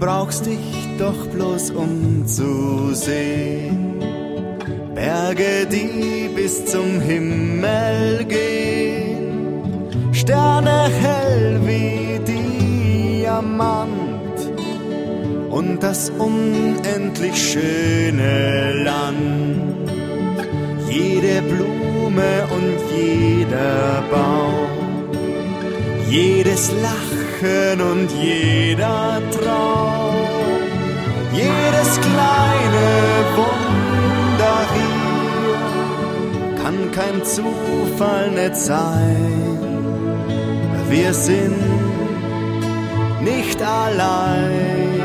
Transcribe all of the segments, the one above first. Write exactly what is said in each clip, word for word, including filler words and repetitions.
brauchst dich doch bloß umzusehen. Berge, die bis zum Himmel gehen, Sterne hell wie Diamant und das unendlich schöne Land. Jede Blume und jeder Baum, jedes Lachen und jeder Traum, jedes kleine Wunder hier kann kein Zufall nicht sein. Wir sind nicht allein.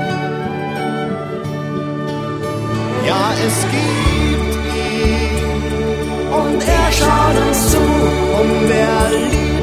Ja, es gibt ihn und er schaut uns zu und wer liebt